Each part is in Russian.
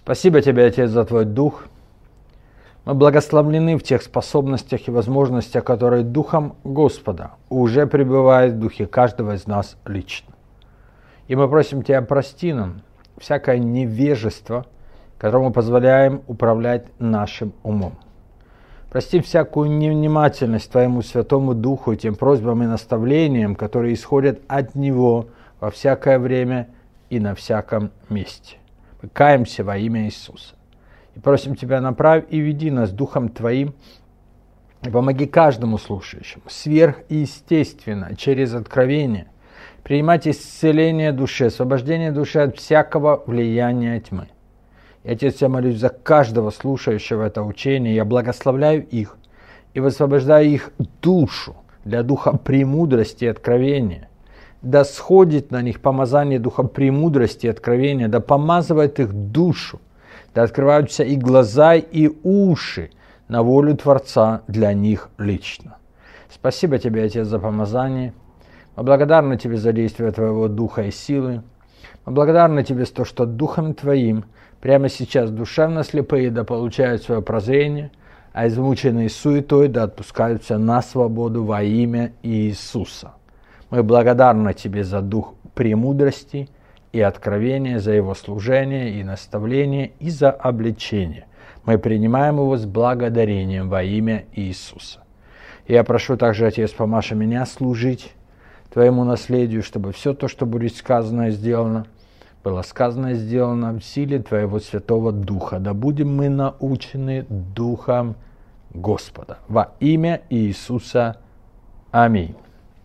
Спасибо Тебе, Отец, за Твой Дух. Мы благословлены в тех способностях и возможностях, которые Духом Господа уже пребывают в духе каждого из нас лично. И мы просим Тебя, прости нам всякое невежество, которому позволяем управлять нашим умом. Прости всякую невнимательность Твоему Святому Духу и тем просьбам и наставлениям, которые исходят от Него во всякое время и на всяком месте. Мы каемся во имя Иисуса. И просим Тебя, направь и веди нас Духом Твоим, и помоги каждому слушающему сверхъестественно, через откровение, принимать исцеление души, освобождение души от всякого влияния тьмы. И, Отец, я молюсь за каждого слушающего это учение, я благословляю их и высвобождаю их душу для духа премудрости и откровения. Да сходит на них помазание духа премудрости и откровения, да помазывает их душу, да открываются и глаза, и уши на волю Творца для них лично. Спасибо Тебе, Отец, за помазание. Мы благодарны Тебе за действие Твоего Духа и силы. Мы благодарны Тебе за то, что Духом Твоим прямо сейчас душевно слепые да получают свое прозрение, а измученные суетой да отпускаются на свободу во имя Иисуса. Мы благодарны Тебе за дух премудрости и откровения, за его служение и наставление, и за обличение. Мы принимаем его с благодарением во имя Иисуса. И я прошу также, Отец, помашь меня служить Твоему наследию, чтобы все то, что будет сказано и сделано, было сказано и сделано в силе Твоего Святого Духа. Да будем мы научены Духом Господа. Во имя Иисуса. Аминь.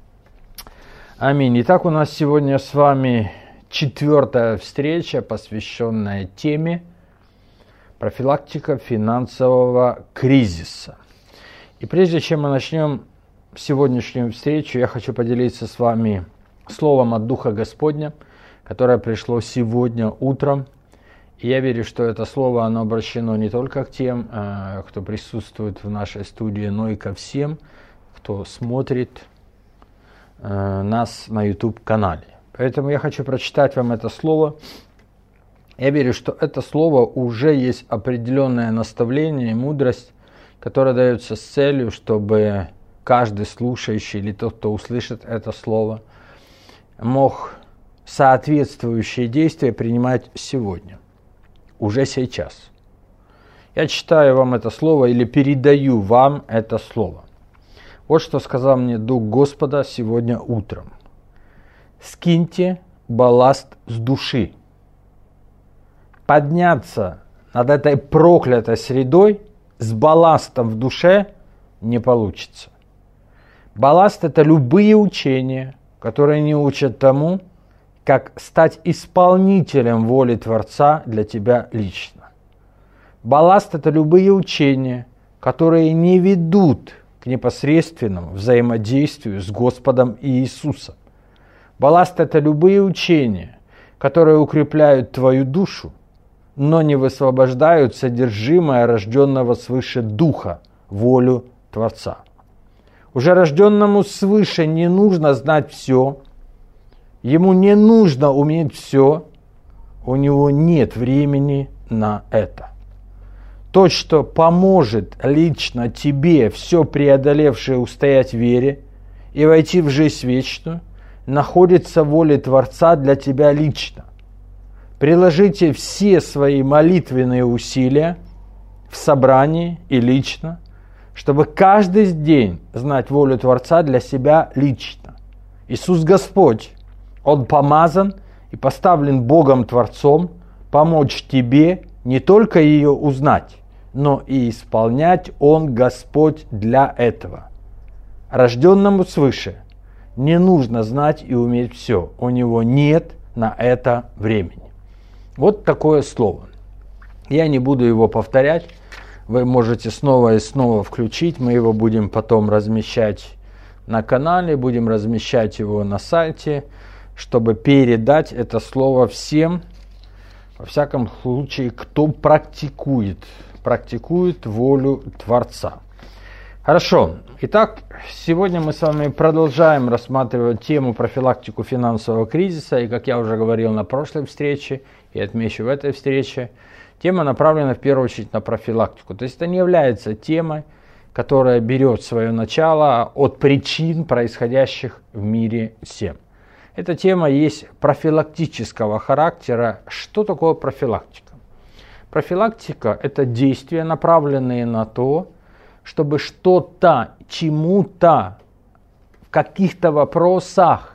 Аминь. Итак, у нас сегодня с вами 4-я встреча, посвященная теме профилактика финансового кризиса. И прежде чем мы начнем сегодняшнюю встречу, я хочу поделиться с вами словом от Духа Господня, которое пришло сегодня утром. И я верю, что это слово, оно обращено не только к тем, кто присутствует в нашей студии, но и ко всем, кто смотрит нас на YouTube-канале. Поэтому я хочу прочитать вам это слово. Я верю, что это слово уже есть определенное наставление и мудрость, которая дается с целью, чтобы каждый слушающий или тот, кто услышит это слово, мог соответствующие действия принимать сегодня, уже сейчас. Я читаю вам это слово или передаю вам это слово. Вот что сказал мне Дух Господа сегодня утром. Скиньте балласт с души. Подняться над этой проклятой средой с балластом в душе не получится. Балласт – это любые учения, которые не учат тому, как стать исполнителем воли Творца для тебя лично. Балласт – это любые учения, которые не ведут к непосредственному взаимодействию с Господом Иисусом. Балласт – это любые учения, которые укрепляют твою душу, но не высвобождают содержимое рожденного свыше Духа, волю Творца. Уже рожденному свыше не нужно знать все, ему не нужно уметь все, у него нет времени на это. То, что поможет лично тебе, все преодолевшее, устоять в вере и войти в жизнь вечную, находится в воле Творца для тебя лично. Приложите все свои молитвенные усилия в собрании и лично, чтобы каждый день знать волю Творца для себя лично. Иисус Господь, Он помазан и поставлен Богом Творцом помочь тебе не только ее узнать, но и исполнять Он Господь для этого. Рожденному свыше не нужно знать и уметь все. У него нет на это времени. Вот такое слово. Я не буду его повторять. Вы можете снова и снова включить. Мы его будем потом размещать на канале, будем размещать его на сайте, чтобы передать это слово всем, во всяком случае, кто практикует волю Творца. Хорошо. Итак, сегодня мы с вами продолжаем рассматривать тему профилактику финансового кризиса. И, как я уже говорил на прошлой встрече, и отмечу в этой встрече, тема направлена в первую очередь на профилактику. То есть это не является темой, которая берет свое начало от причин, происходящих в мире всем. Эта тема есть профилактического характера. Что такое профилактика? Профилактика – это действия, направленные на то, чтобы что-то, чему-то, в каких-то вопросах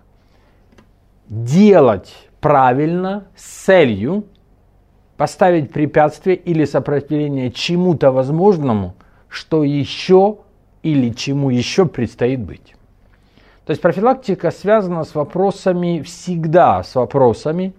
делать правильно с целью поставить препятствие или сопротивление чему-то возможному, что еще или чему еще предстоит быть. То есть профилактика связана с вопросами, всегда с вопросами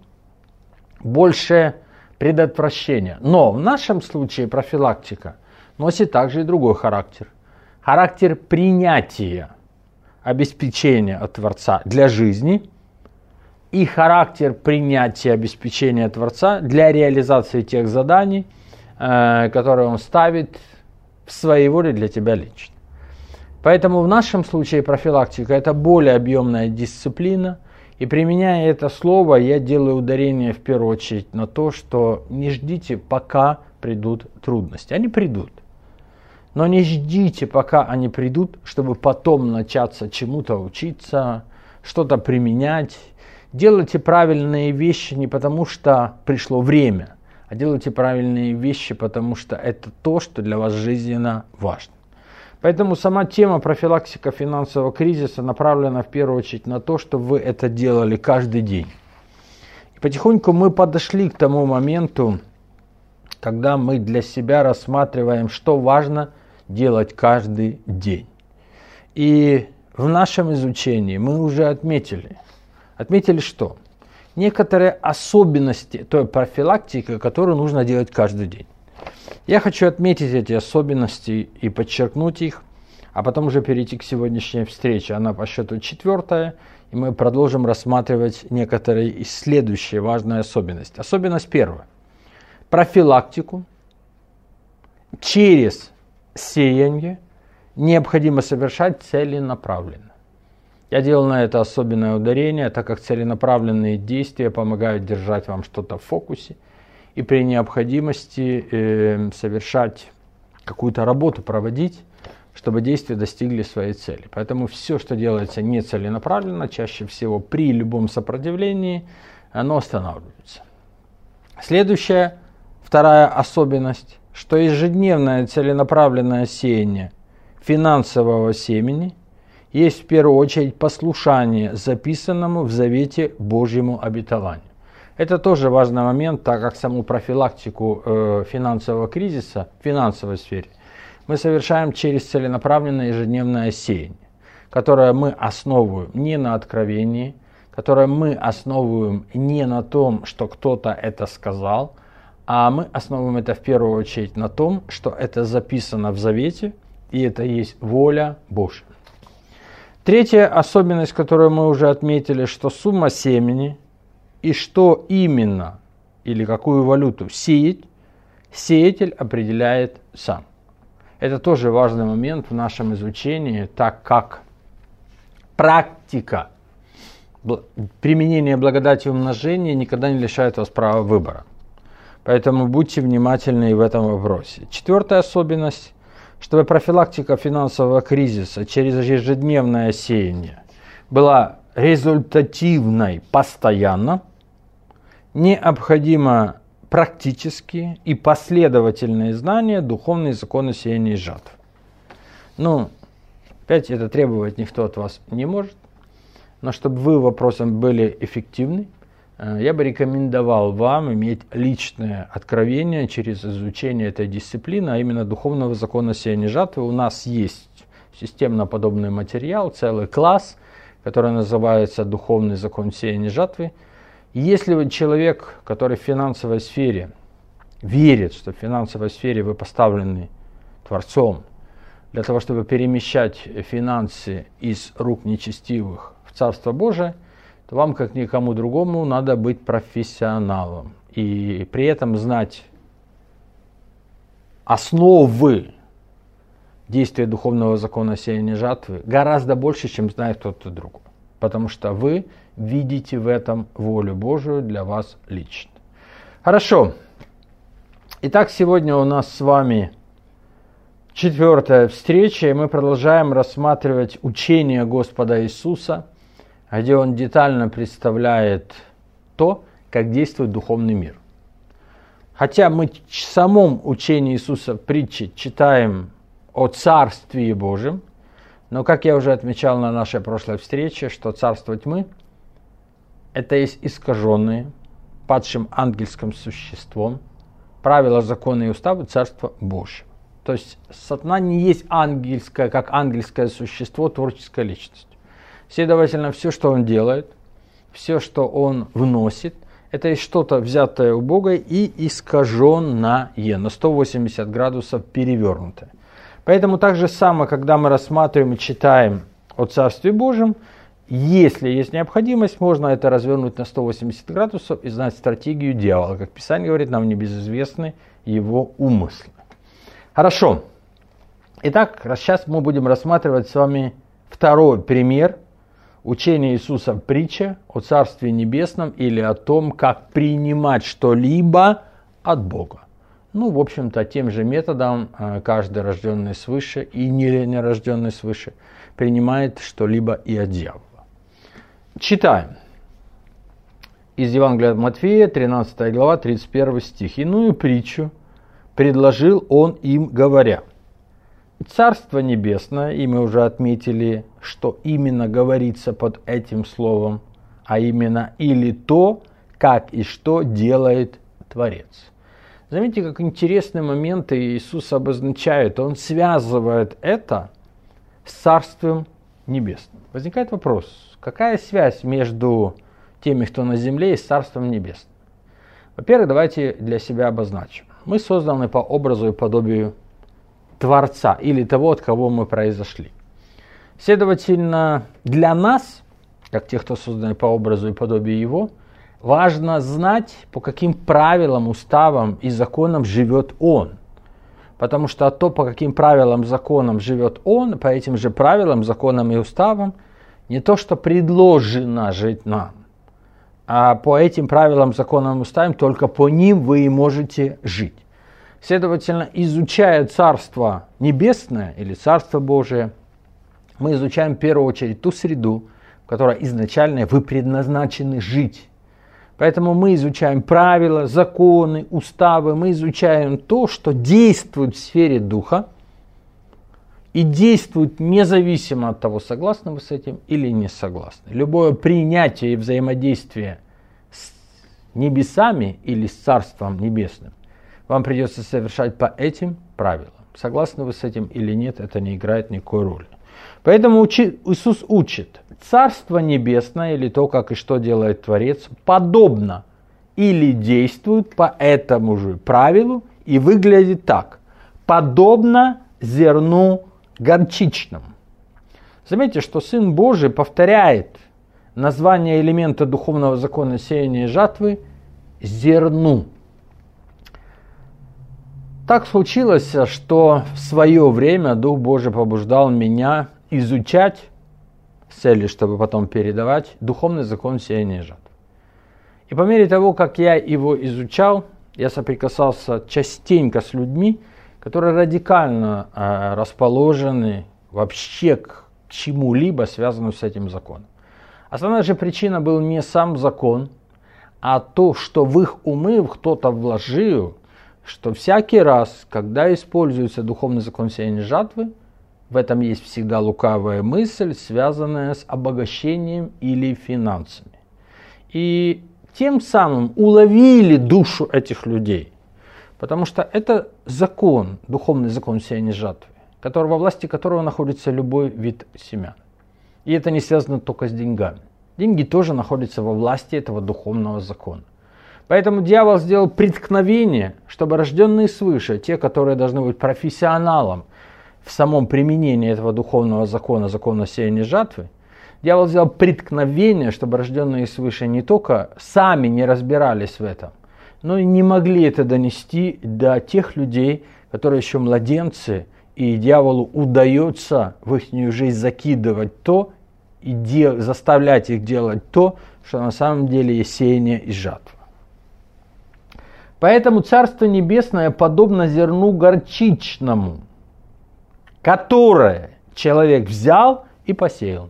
больше предотвращения. Но в нашем случае профилактика носит также и другой характер. Характер принятия обеспечения от Творца для жизни и характер принятия обеспечения Творца для реализации тех заданий, которые Он ставит в своей воле для тебя лично. Поэтому в нашем случае профилактика – это более объемная дисциплина. И применяя это слово, я делаю ударение в первую очередь на то, что не ждите, пока придут трудности. Они придут. Но не ждите, пока они придут, чтобы потом начаться чему-то учиться, что-то применять. Делайте правильные вещи не потому, что пришло время, а делайте правильные вещи, потому что это то, что для вас жизненно важно. Поэтому сама тема профилактика финансового кризиса направлена в первую очередь на то, чтобы вы это делали каждый день. И потихоньку мы подошли к тому моменту, когда мы для себя рассматриваем, что важно делать каждый день. И в нашем изучении мы уже отметили что? Некоторые особенности той профилактики, которую нужно делать каждый день. Я хочу отметить эти особенности и подчеркнуть их, а потом уже перейти к сегодняшней встрече. Она по счету 4-я, и мы продолжим рассматривать некоторые следующие важные особенности. Особенность 1. Профилактику через сеяние необходимо совершать целенаправленно. Я делал на это особенное ударение, так как целенаправленные действия помогают держать вам что-то в фокусе и при необходимости совершать какую-то работу, проводить, чтобы действия достигли своей цели. Поэтому все, что делается нецеленаправленно, чаще всего при любом сопротивлении, оно останавливается. Следующая, 2-я особенность, что ежедневное целенаправленное сеяние финансового семени есть в первую очередь послушание записанному в Завете Божьему обетованию. Это тоже важный момент, так как саму профилактику финансового кризиса в финансовой сфере мы совершаем через целенаправленное ежедневное сеяние, которое мы основываем не на откровении, которое мы основываем не на том, что кто-то это сказал, а мы основываем это в первую очередь на том, что это записано в Завете, и это есть воля Божья. 3-я особенность, которую мы уже отметили, что сумма семени и что именно или какую валюту сеять, сеятель определяет сам. Это тоже важный момент в нашем изучении, так как практика применения благодати умножения никогда не лишает вас права выбора. Поэтому будьте внимательны в этом вопросе. 4-я особенность, чтобы профилактика финансового кризиса через ежедневное сеяние была результативной постоянно, необходимо практические и последовательные знания духовные законы сеяния и жатвы. Опять это требовать никто от вас не может, но чтобы вы вопросом были эффективны, я бы рекомендовал вам иметь личное откровение через изучение этой дисциплины, а именно духовного закона сеяния и жатвы. У нас есть системно подобный материал, целый класс, который называется «Духовный закон сеяния и жатвы». И если вы человек, который в финансовой сфере верит, что в финансовой сфере вы поставлены Творцом для того, чтобы перемещать финансы из рук нечестивых в Царство Божие, то вам, как никому другому, надо быть профессионалом. И при этом знать основы действия духовного закона сеяния и жатвы гораздо больше, чем знает кто-то другой. Потому что вы видите в этом волю Божию для вас лично. Хорошо. Итак, сегодня у нас с вами 4-я встреча, и мы продолжаем рассматривать учение Господа Иисуса, где Он детально представляет то, как действует духовный мир. Хотя мы в самом учении Иисуса в притче читаем о Царстве Божьем, но, как я уже отмечал на нашей прошлой встрече, что царство тьмы – это есть искаженные, падшим ангельским существом, правила, законы и уставы Царства Божьего. То есть сатана не есть ангельское, как ангельское существо, творческая личность. Следовательно, все, что он делает, все, что он вносит, это есть что-то взятое у Бога и искаженное, на 180 градусов перевернутое. Поэтому так же самое, когда мы рассматриваем и читаем о Царстве Божьем, если есть необходимость, можно это развернуть на 180 градусов и знать стратегию дьявола. Как Писание говорит, нам небезызвестны его умыслы. Хорошо. Итак, сейчас мы будем рассматривать с вами второй пример учения Иисуса в притче о Царстве Небесном или о том, как принимать что-либо от Бога. В общем-то, тем же методом каждый рожденный свыше и нерожденный свыше принимает что-либо и от дьявола. Читаем. Из Евангелия от Матфея, 13 глава, 31 стих. «Иную притчу предложил он им, говоря: Царство Небесное», и мы уже отметили, что именно говорится под этим словом, а именно или то, как и что делает Творец. Заметьте, как интересные моменты Иисус обозначает. Он связывает это с Царством Небесным. Возникает вопрос, какая связь между теми, кто на земле, и Царством Небесным? Во-первых, давайте для себя обозначим. Мы созданы по образу и подобию Творца или того, от кого мы произошли. Следовательно, для нас, как тех, кто созданы по образу и подобию Его, важно знать, по каким правилам, уставам и законам живет Он. Потому что то, по каким правилам, законам живет Он, по этим же правилам, законам и уставам, не то, что предложено жить нам, а по этим правилам, законам и уставам, только по ним вы и можете жить. Следовательно, изучая Царство Небесное или Царство Божие, мы изучаем в первую очередь ту среду, в которой изначально вы предназначены жить. Поэтому мы изучаем правила, законы, уставы, мы изучаем то, что действует в сфере духа и действует независимо от того, согласны вы с этим или не согласны. Любое принятие и взаимодействие с небесами или с Царством Небесным вам придется совершать по этим правилам. Согласны вы с этим или нет, это не играет никакой роли. Поэтому Иисус учит: Царство Небесное, или то, как и что делает Творец, подобно или действует по этому же правилу и выглядит так: подобно зерну горчичному. Заметьте, что Сын Божий повторяет название элемента духовного закона сеяния и жатвы зерну. Так случилось, что в свое время Дух Божий побуждал меня изучать с целью, чтобы потом передавать духовный закон сеяния и жатвы. И по мере того, как я его изучал, я соприкасался частенько с людьми, которые радикально расположены вообще к чему-либо, связанному с этим законом. Основная же причина была не сам закон, а то, что в их умы кто-то вложил, что всякий раз, когда используется духовный закон сеяния и жатвы, в этом есть всегда лукавая мысль, связанная с обогащением или финансами. И тем самым уловили душу этих людей. Потому что это закон, духовный закон сеяния и жатвы, во власти которого находится любой вид семян. И это не связано только с деньгами. Деньги тоже находятся во власти этого духовного закона. Поэтому дьявол сделал преткновение, чтобы рожденные свыше, те, которые должны быть профессионалом в самом применении этого духовного закона, закона сеяния и жатвы, дьявол сделал преткновение, чтобы рожденные свыше не только сами не разбирались в этом, но и не могли это донести до тех людей, которые еще младенцы, и дьяволу удается в их жизнь закидывать то и заставлять их делать то, что на самом деле есть сеяние и жатва. Поэтому Царство Небесное подобно зерну горчичному, которое человек взял и посеял.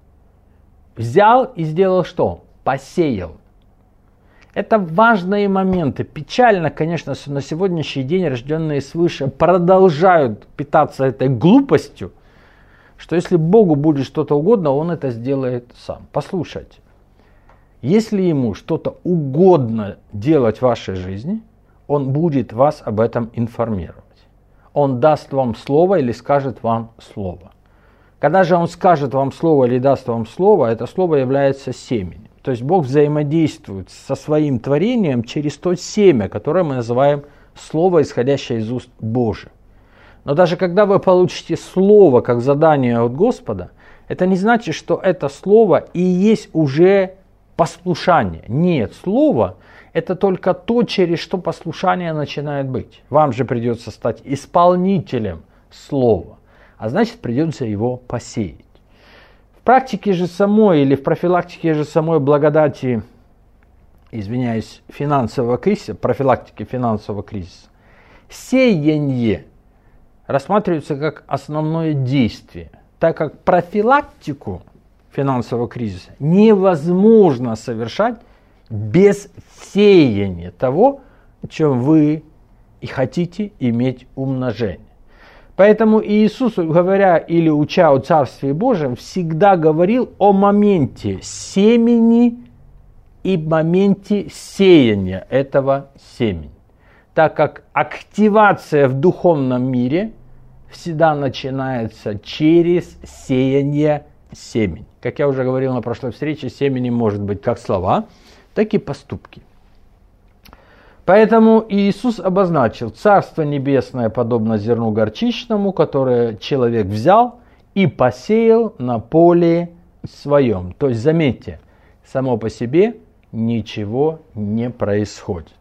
Взял и сделал что? Посеял. Это важные моменты. Печально, конечно, что на сегодняшний день рожденные свыше продолжают питаться этой глупостью, что если Богу будет что-то угодно, Он это сделает сам. Послушайте, если Ему что-то угодно делать в вашей жизни, Он будет вас об этом информировать. Он даст вам слово или скажет вам слово. Когда же Он скажет вам слово или даст вам слово, это слово является семенем. То есть Бог взаимодействует со своим творением через то семя, которое мы называем слово, исходящее из уст Божьих. Но даже когда вы получите слово как задание от Господа, это не значит, что это слово и есть уже послушание. Нет, слово – это только то, через что послушание начинает быть. Вам же придется стать исполнителем слова, а значит придется его посеять. В практике же самой или в профилактике же самой благодати, финансового кризиса, профилактики финансового кризиса, сеяние рассматривается как основное действие, так как профилактику финансового кризиса невозможно совершать без сеяния того, о чем вы и хотите иметь умножение. Поэтому Иисус, говоря или уча о Царстве Божьем, всегда говорил о моменте семени и моменте сеяния этого семени. Так как активация в духовном мире всегда начинается через сеяние семени. Как я уже говорил на прошлой встрече, семенем может быть как слова, так и поступки. Поэтому Иисус обозначил: Царство Небесное подобно зерну горчичному, которое человек взял и посеял на поле своем. То есть, заметьте, само по себе ничего не происходит.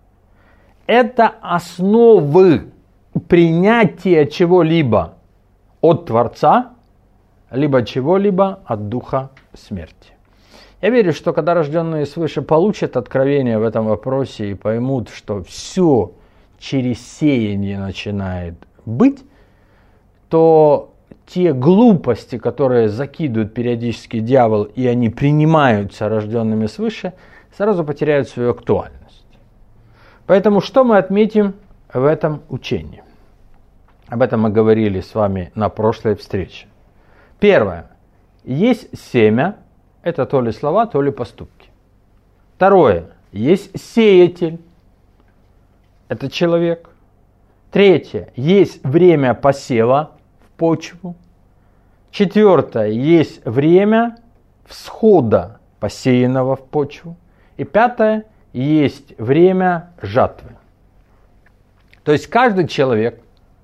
Это основы принятия чего-либо от Творца, либо чего-либо от Духа смерти. Я верю, что когда рожденные свыше получат откровение в этом вопросе и поймут, что все через сеяние начинает быть, то те глупости, которые закидывает периодически дьявол, и они принимаются рожденными свыше, сразу потеряют свою актуальность. Поэтому что мы отметим в этом учении? Об этом мы говорили с вами на прошлой встрече. Первое. Есть семя. Это то ли слова, то ли поступки. Второе. Есть сеятель. Это человек. Третье. Есть время посева в почву. Четвертое. Есть время всхода посеянного в почву. И пятое. Есть время жатвы. То есть каждый человек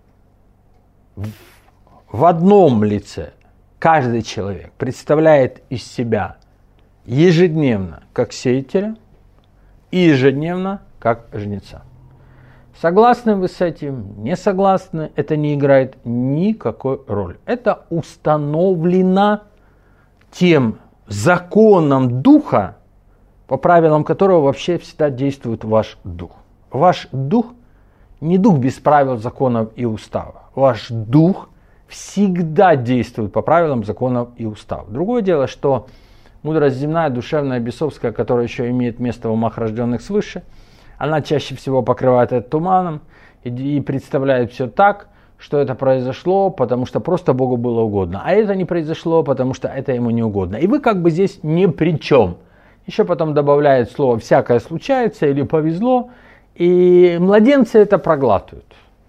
в одном лице, каждый человек представляет из себя ежедневно как сеятеля и ежедневно как жнеца. Согласны вы с этим? Не согласны? Это не играет никакой роли. Это установлено тем законом Духа, по правилам которого вообще всегда действует ваш дух. Ваш дух не дух без правил, законов и устава. Ваш дух всегда действует по правилам, законов и уставов. Другое дело, что мудрость земная, душевная, бесовская, которая еще имеет место в умах рожденных свыше, она чаще всего покрывает это туманом и представляет все так, что это произошло, потому что просто Богу было угодно. А это не произошло, потому что это ему не угодно. И вы как бы здесь ни при чем. Еще потом добавляет слово «всякое случается» или «повезло», и младенцы это проглатывают.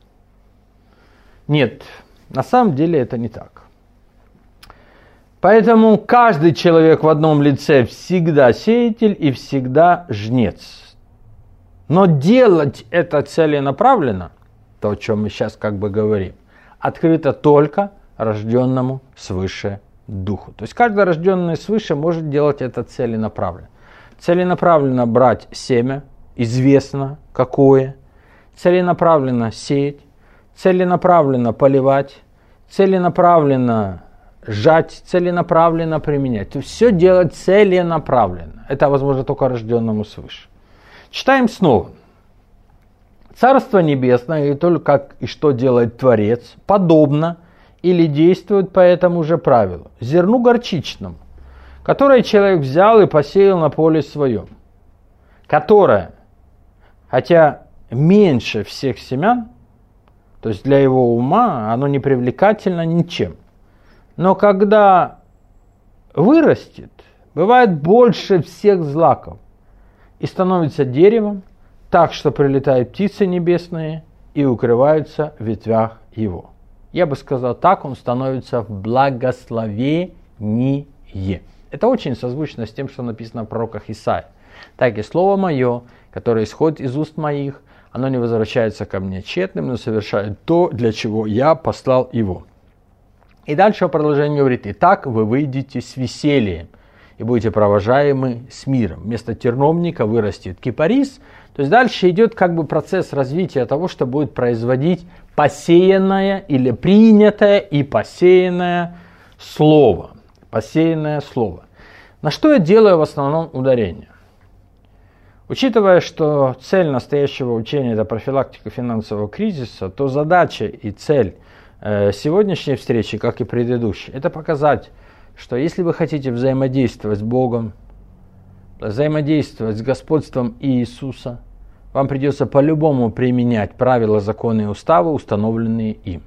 Нет, на самом деле это не так. Поэтому каждый человек в одном лице всегда сеятель и всегда жнец. Но делать это целенаправленно, то, о чем мы сейчас как бы говорим, открыто только рожденному свыше духу. То есть каждый рожденный свыше может делать это целенаправленно. Целенаправленно брать семя, известно какое, целенаправленно сеять, целенаправленно поливать, целенаправленно жать, целенаправленно применять. То есть все делать целенаправленно. Это возможно только рожденному свыше. Читаем снова. Царство Небесное и то, как и что делает Творец, подобно или действует по этому же правилу. Зерну горчичному, которое человек взял и посеял на поле своем, которое, хотя меньше всех семян, то есть для его ума оно не привлекательно ничем, но когда вырастет, бывает больше всех злаков и становится деревом, так что прилетают птицы небесные и укрываются в ветвях его. Я бы сказал так, он становится в благословении. Это очень созвучно с тем, что написано в пророках Исаии. Так и слово мое, которое исходит из уст моих, оно не возвращается ко мне тщетным, но совершает то, для чего я послал его. И дальше в продолжении говорит: итак, вы выйдете с весельем и будете провожаемы с миром. Вместо терновника вырастет кипарис. То есть дальше идет как бы процесс развития того, что будет производить посеянное или принятое и посеянное слово. Посеянное слово. На что я делаю в основном ударение? Учитывая, что цель настоящего учения – это профилактика финансового кризиса, то задача и цель сегодняшней встречи, как и предыдущей, это показать, что если вы хотите взаимодействовать с Богом, взаимодействовать с господством Иисуса, вам придется по-любому применять правила, законы и уставы, установленные им.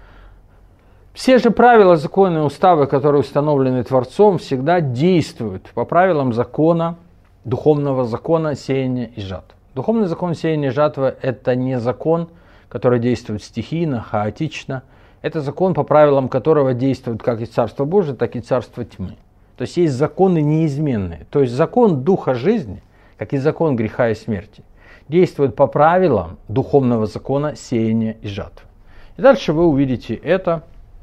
Все же правила, законы и уставы, которые установлены Творцом, всегда действуют по правилам закона, духовного закона сеяния и жатвы. Духовный закон сеяния и жатвы – это не закон, который действует стихийно, хаотично. Это закон, по правилам которого действует как и Царство Божие, так и Царство Тьмы. То есть есть законы неизменные. То есть закон Духа жизни, как и закон греха и смерти, действует по правилам духовного закона сеяния и жатвы. И дальше вы увидите это.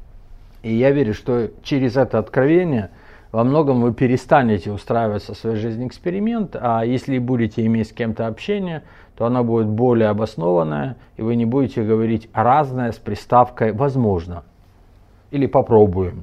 И я верю, что через это откровение во многом вы перестанете устраивать в своей жизни эксперимент, а если будете иметь с кем-то общение, то оно будет более обоснованное, и вы не будете говорить разное с приставкой «возможно» или «попробуем».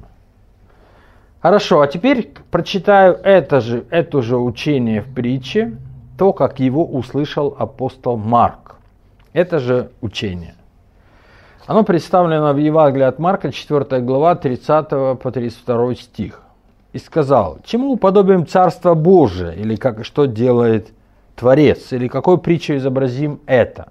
Хорошо, а теперь прочитаю это же учение в притче, то, как его услышал апостол Марк. Это же учение. Оно представлено в Евангелии от Марка, 4 глава, 30 по 32 стих. «И сказал: чему уподобим Царство Божие, или что делает Творец, или какой притчей изобразим это?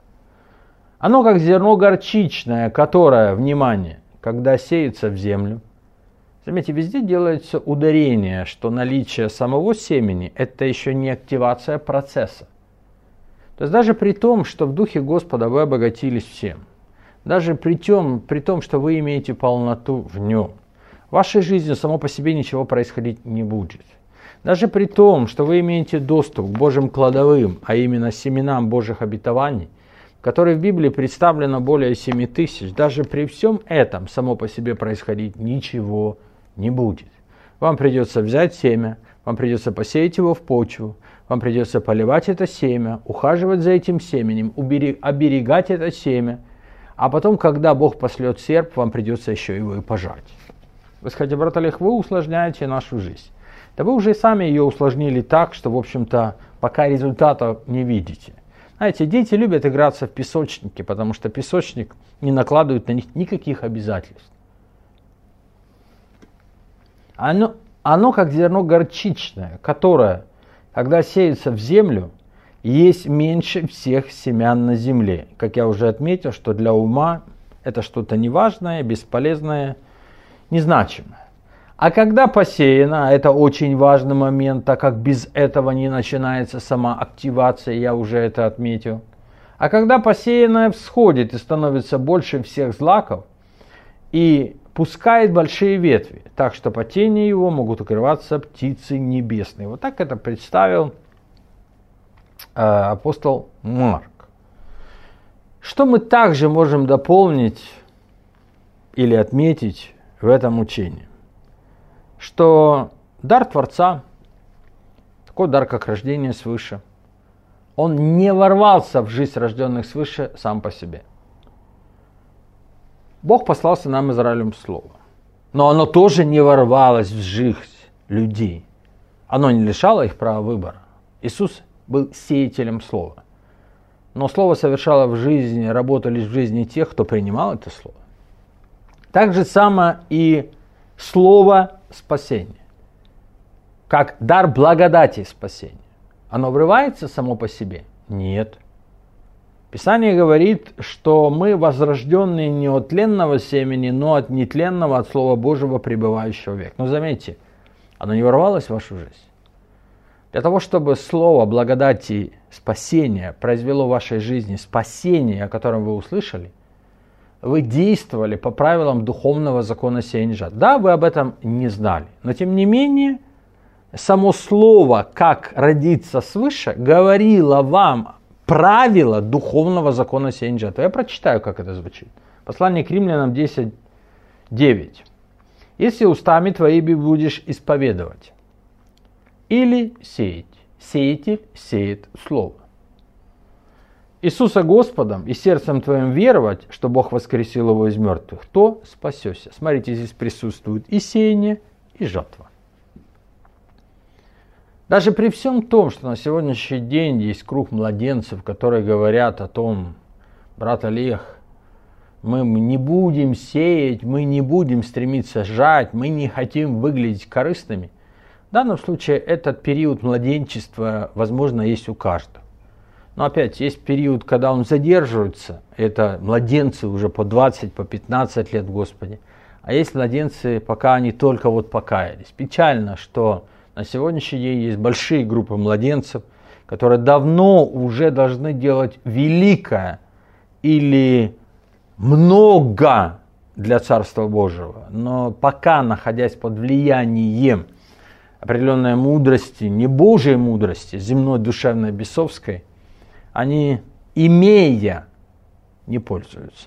Оно как зерно горчичное, которое, внимание, когда сеется в землю». Заметьте, везде делается ударение, что наличие самого семени – это еще не активация процесса. То есть даже при том, что в Духе Господа вы обогатились всем, даже при том, что вы имеете полноту в нем, в вашей жизни само по себе ничего происходить не будет. Даже при том, что вы имеете доступ к Божьим кладовым, а именно семенам Божьих обетований, которые в Библии представлено более 7000, даже при всем этом само по себе происходить ничего не будет. Вам придется взять семя, вам придется посеять его в почву, вам придется поливать это семя, ухаживать за этим семенем, оберегать это семя, а потом, когда Бог пошлет серп, вам придется еще его и пожать. Вы скажете: брат Олег, вы усложняете нашу жизнь. Да вы уже сами ее усложнили так, что, в общем-то, пока результата не видите. Знаете, дети любят играться в песочники, потому что песочник не накладывает на них никаких обязательств. Оно как зерно горчичное, которое, когда сеется в землю, есть меньше всех семян на земле. Как я уже отметил, что для ума это что-то неважное, бесполезное, незначимое. А когда посеяно, это очень важный момент, так как без этого не начинается сама активация, я уже это отметил. А когда посеянное всходит и становится больше всех злаков, и пускает большие ветви, так что по тени его могут укрываться птицы небесные. Вот так это представил апостол Марк. Что мы также можем дополнить или отметить в этом учении? Что дар Творца, такой дар, как рождение свыше, он не ворвался в жизнь рожденных свыше сам по себе. Бог послал сынам Израилем Слово, но оно тоже не ворвалось в жизнь людей. Оно не лишало их права выбора. Иисус был сеятелем Слова. но слово совершало в жизни, работу лишь в жизни тех, кто принимал это слово. Так же само и слово спасения, как дар благодати спасения. Оно врывается само по себе? Нет. Писание говорит, что мы возрожденные не от тленного семени, но от нетленного, от Слова Божьего, пребывающего век. Но заметьте, оно не ворвалось в вашу жизнь. Для того, чтобы слово благодати спасения произвело в вашей жизни спасение, о котором вы услышали, вы действовали по правилам духовного закона сеяния и жатвы. Да, вы об этом не знали, но тем не менее, само слово «как родиться свыше» говорило вам правила духовного закона сеяния и жатвы. Я прочитаю, как это звучит. Послание к Римлянам 10:9. «Если устами твоими будешь исповедовать или сеять, сеятель сеет слово. Иисуса Господом и сердцем твоим веровать, что Бог воскресил его из мертвых, то спасешься». Смотрите, здесь присутствует и сеяние, и жатва. Даже при всем том, что на сегодняшний день есть круг младенцев, которые говорят о том: брат Олег, мы не будем сеять, мы не будем стремиться жать, мы не хотим выглядеть корыстными. В данном случае этот период младенчества, возможно, есть у каждого. Но опять, есть период, когда он задерживается, это младенцы уже по 20, по 15 лет в Господе. А есть младенцы, пока они только вот покаялись. Печально, что на сегодняшний день есть большие группы младенцев, которые давно уже должны делать великое или много для Царства Божьего. Но пока, находясь под влиянием определенной мудрости, не Божьей мудрости, земной, душевной, бесовской, они, имея, не пользуются.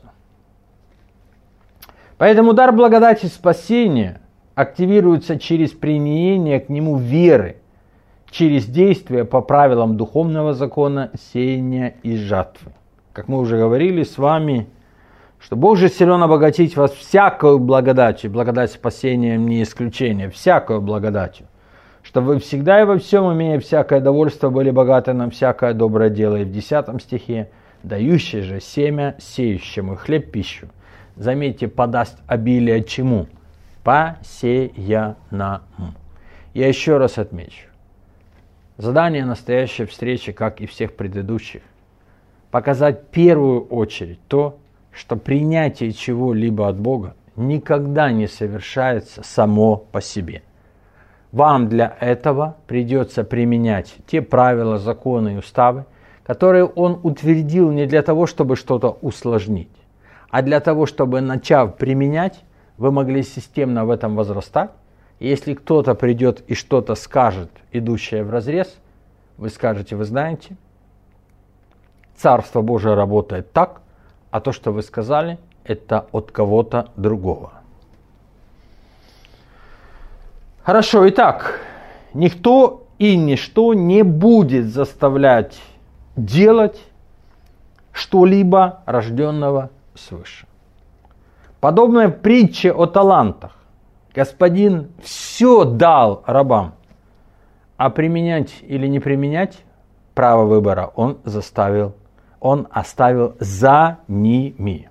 Поэтому дар благодати спасения активируется через применение к нему веры, через действие по правилам духовного закона сеяния и жатвы. Как мы уже говорили с вами, что Бог же силен обогатить вас всякою благодатью, благодать спасения не исключение, всякою благодатью, чтобы вы всегда и во всем, имея всякое довольство, были богаты на всякое доброе дело. И в 10 стихе: дающий же семя сеющему и хлеб пищу. Заметьте, подаст обилие чему? Посеянному. Я еще раз отмечу. Задание настоящей встречи, как и всех предыдущих, показать в первую очередь то, что принятие чего-либо от Бога никогда не совершается само по себе. Вам для этого придется применять те правила, законы и уставы, которые Он утвердил не для того, чтобы что-то усложнить, а для того, чтобы, начав применять, вы могли системно в этом возрастать. И если кто-то придет и что-то скажет, идущее вразрез, вы скажете: вы знаете, Царство Божие работает так, а то, что вы сказали, это от кого-то другого. Хорошо, итак, никто и ничто не будет заставлять делать что-либо рожденного свыше. Подобная притча о талантах. Господин все дал рабам, а применять или не применять право выбора он оставил за ними.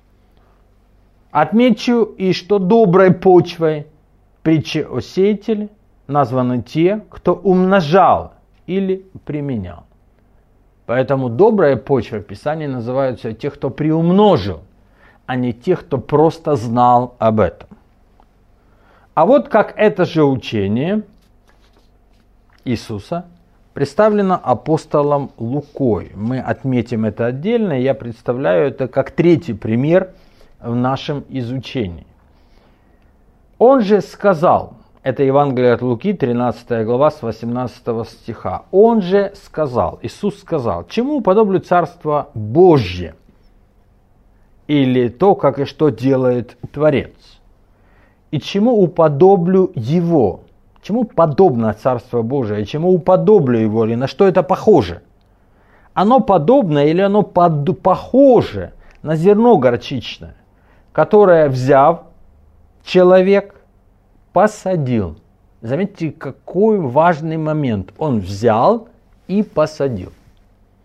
Отмечу и что доброй почвой притчи о сеятеле названы те, кто умножал или применял. Поэтому добрая почва в Писании называются те, кто приумножил, а не те, кто просто знал об этом. А вот как это же учение Иисуса представлено апостолом Лукой. Мы отметим это отдельно, я представляю это как третий пример в нашем изучении. Он же сказал, это Евангелие от Луки, 13 глава, с 18 стиха. Он же сказал, Иисус сказал: чему уподоблю Царство Божье? Или то, как и что делает Творец? И чему уподоблю его? Чему подобно Царство Божие? И чему уподоблю его? Или на что это похоже? Оно подобно или оно похоже на зерно горчичное, которое, взяв, человек посадил. Заметьте, какой важный момент. Он взял и посадил.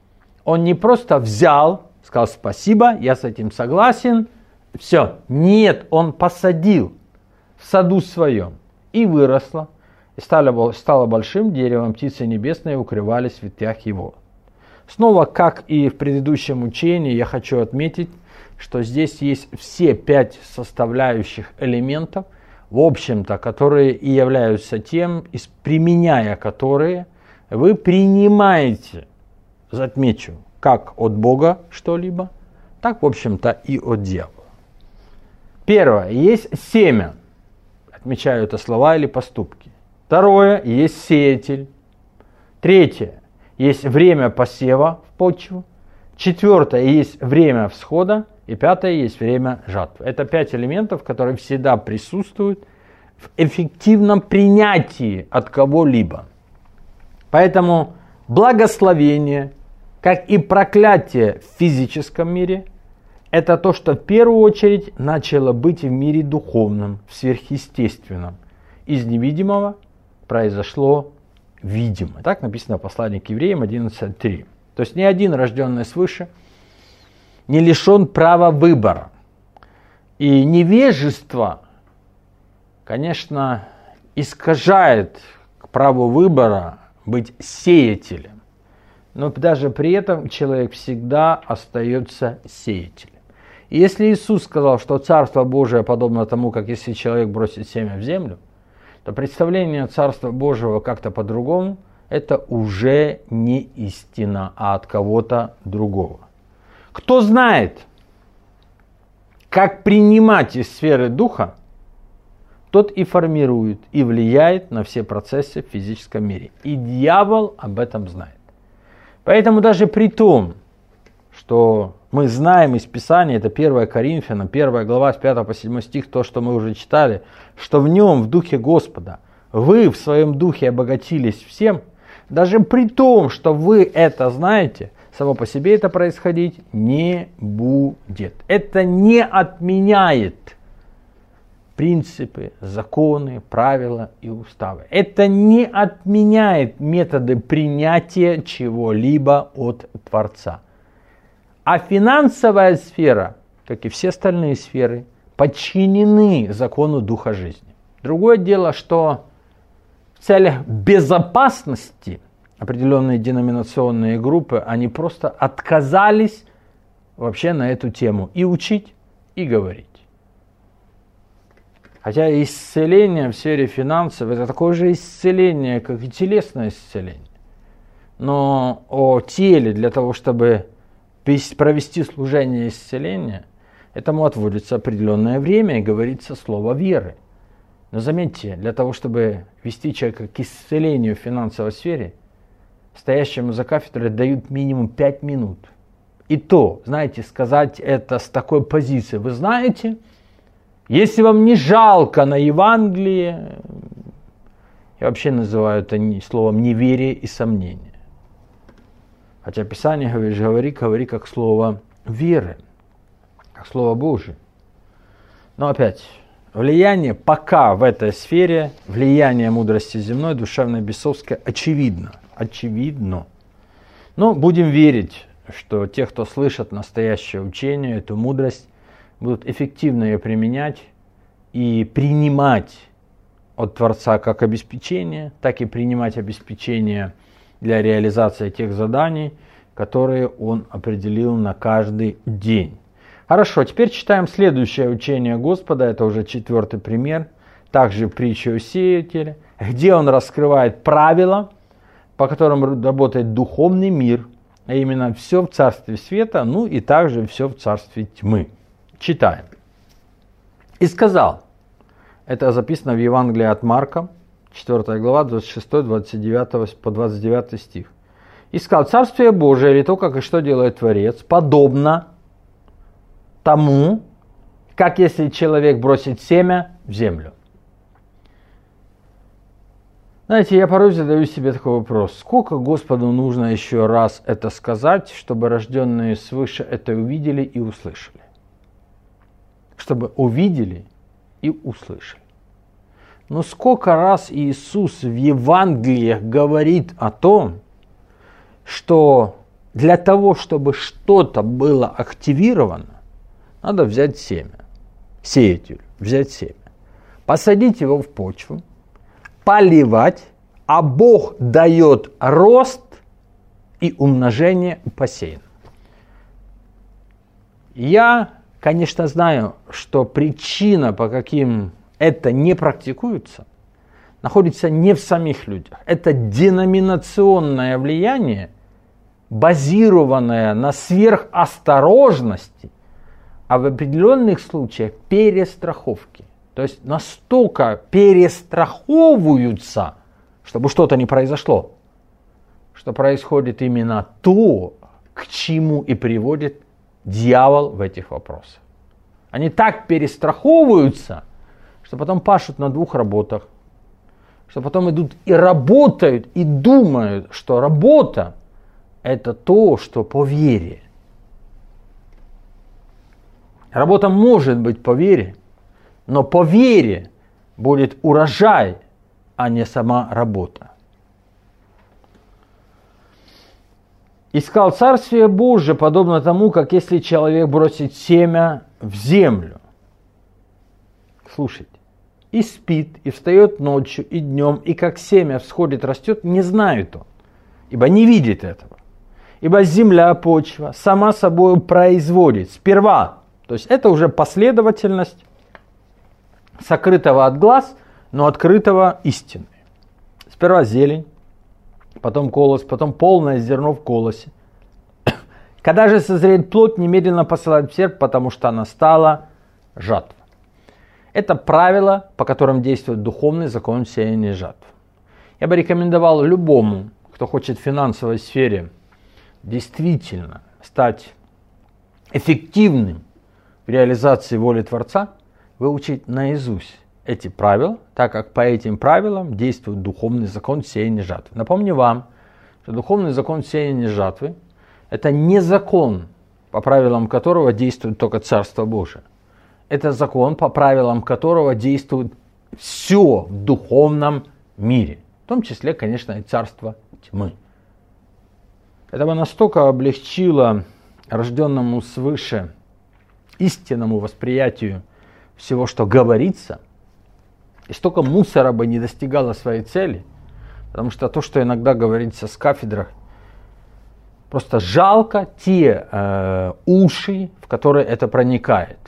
Он не просто взял, сказал спасибо, я с этим согласен, все. Нет, он посадил в саду своем и выросло, и стало большим деревом, птицы небесные укрывались в ветвях его. Снова, как и в предыдущем учении, я хочу отметить, что здесь есть все 5 составляющих элементов, в общем-то, которые и являются тем, применяя которые вы принимаете, отмечу, как от Бога что-либо, так, в общем-то, и от дьявола. Первое, есть семя, отмечаю это слова или поступки. Второе, есть сеятель. Третье, есть время посева в почву. Четвертое, есть время всхода. И пятое, есть время жатвы. Это 5 элементов, которые всегда присутствуют в эффективном принятии от кого-либо. Поэтому благословение, как и проклятие в физическом мире, это то, что в первую очередь начало быть в мире духовном, в сверхъестественном. Из невидимого произошло видимое. Так написано в послании к Евреям 11:3. То есть ни один рожденный свыше не лишен права выбора. И невежество, конечно, искажает право выбора быть сеятелем. Но даже при этом человек всегда остается сеятелем. И если Иисус сказал, что Царство Божие подобно тому, как если человек бросит семя в землю, то представление Царства Божьего как-то по-другому, это уже не истина, а от кого-то другого. Кто знает, как принимать из сферы духа, тот и формирует, и влияет на все процессы в физическом мире. И дьявол об этом знает. Поэтому даже при том, что мы знаем из Писания, это 1 Коринфянам, 1 глава с 5 по 7 стих, то, что мы уже читали, что в нем, в духе Господа, вы в своем духе обогатились всем, даже при том, что вы это знаете, само по себе это происходить не будет. Это не отменяет принципы, законы, правила и уставы. Это не отменяет методы принятия чего-либо от Творца. А финансовая сфера, как и все остальные сферы, подчинены закону Духа жизни. Другое дело, что в целях безопасности определенные деноминационные группы, они просто отказались вообще на эту тему и учить, и говорить. Хотя исцеление в сфере финансов – это такое же исцеление, как и телесное исцеление. Но о теле для того, чтобы провести служение исцеления, этому отводится определенное время и говорится слово веры. Но заметьте, для того, чтобы вести человека к исцелению в финансовой сфере, стоящему за кафедрой дают минимум 5 минут. И то, знаете, сказать это с такой позиции. Вы знаете, если вам не жалко на Евангелие, я вообще называю это словом неверие и сомнение. Хотя Писание говори как слово веры, как слово Божие. Но опять, влияние пока в этой сфере, влияние мудрости земной, душевной, бесовской очевидно. Очевидно. Но будем верить, что те, кто слышат настоящее учение, эту мудрость, будут эффективно ее применять и принимать от Творца как обеспечение, так и принимать обеспечение для реализации тех заданий, которые Он определил на каждый день. Хорошо, теперь читаем следующее учение Господа, это уже 4-й пример, также притча о сеятеле, где Он раскрывает правила, по которым работает духовный мир, а именно все в царстве света, ну и также все в царстве тьмы. Читаем. «И сказал», это записано в Евангелии от Марка, 4 глава, 26-29 по 29 стих. «И сказал, Царствие Божие, или то, как и что делает Творец, подобно тому, как если человек бросит семя в землю». Знаете, я порой задаю себе такой вопрос. Сколько Господу нужно еще раз это сказать, чтобы рожденные свыше это увидели и услышали? Чтобы увидели и услышали. Но сколько раз Иисус в Евангелиях говорит о том, что для того, чтобы что-то было активировано, надо взять семя, сеятель, взять семя, посадить его в почву, поливать, а Бог дает рост и умножение посеян. Я, конечно, знаю, что причина, по каким это не практикуется, находится не в самих людях. Это деноминационное влияние, базированное на сверхосторожности, а в определенных случаях перестраховки. То есть настолько перестраховываются, чтобы что-то не произошло, что происходит именно то, к чему и приводит дьявол в этих вопросах. Они так перестраховываются, что потом пашут на двух работах, что потом идут и работают, и думают, что работа – это то, что по вере. Работа может быть по вере, но по вере будет урожай, а не сама работа. Искал Царствие Божие, подобно тому, как если человек бросит семя в землю. Слушайте. И спит, и встает ночью, и днем, и как семя всходит, растет, не знает он, ибо не видит этого. Ибо земля, почва, сама собой производит сперва, то есть это уже последовательность сокрытого от глаз, но открытого истины. Сперва зелень, потом колос, потом полное зерно в колосе. Когда же созреет плод, немедленно посылает в серп, потому что она стала жатва. Это правило, по которым действует духовный закон сеяния жатв. Я бы рекомендовал любому, кто хочет в финансовой сфере действительно стать эффективным в реализации воли Творца, выучить наизусть эти правила, так как по этим правилам действует духовный закон сеяния жатвы. Напомню вам, что духовный закон сеяния жатвы – это не закон, по правилам которого действует только Царство Божие. Это закон, по правилам которого действует все в духовном мире, в том числе, конечно, и царство тьмы. Это бы настолько облегчило рожденному свыше истинному восприятию всего, что говорится, и столько мусора бы не достигало своей цели, потому что то, что иногда говорится с кафедрах, просто жалко те уши, в которые это проникает.